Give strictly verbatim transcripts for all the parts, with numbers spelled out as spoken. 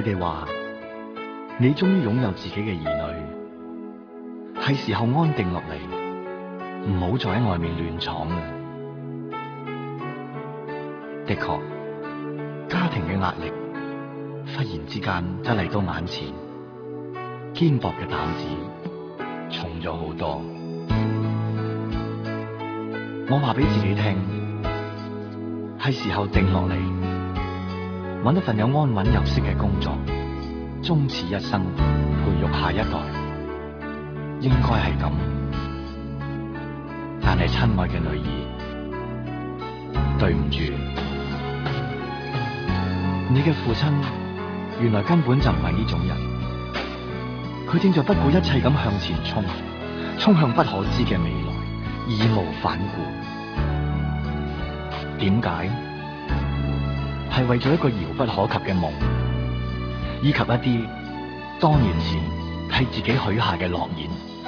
佢哋話：你終於擁有自己嘅兒女，係時候安定落嚟，唔好再喺外面亂闖啦。的確，家庭嘅壓力忽然之間就嚟到眼前，肩膊嘅擔子重咗好多。我話俾自己聽，係時候定落嚟，搵一份有安穩有息嘅工作，終此一生培育下一代，應該係咁。但係親愛嘅女兒，對唔住，你嘅父親原來根本就唔係呢種人，佢正在不顧一切咁向前衝，衝向不可知嘅未來，義無反顧。點解？係為咗一個遙不可及嘅夢，以及一啲多年前替自己許下嘅諾言。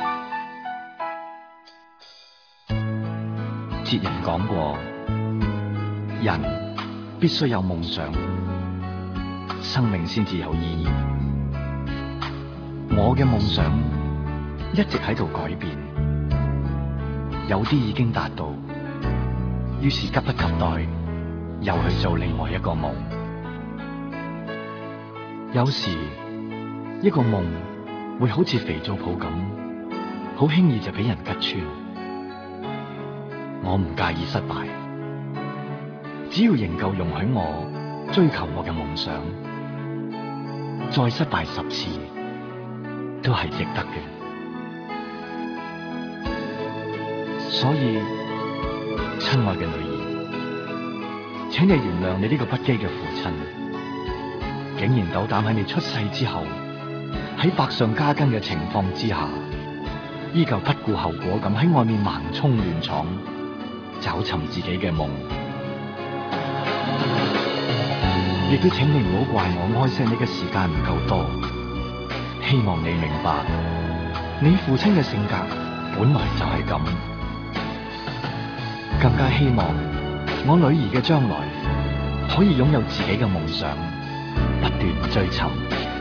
哲人講過，人必須有夢想，生命先至有意義。我嘅夢想一直喺度改變，有啲已經達到，於是急不及待又去做另外一個夢。有時一個夢會好似肥皂泡咁，好輕易就俾人吉穿。我唔介意失敗，只要仍舊容許我追求我嘅夢想，再失敗十次都係值得嘅。所以，親愛嘅女兒，請你原諒你呢個不羈嘅父親，竟然鬥膽喺你出世之後，喺百上加斤嘅情況之下，依舊不顧後果咁喺外面盲衝亂闖，找尋自己嘅夢。亦都請你唔好怪我愛錫你嘅時間唔夠多，希望你明白，你父親嘅性格本來就係咁。更加希望我女兒嘅將來可以擁有自己嘅夢想，不斷追尋。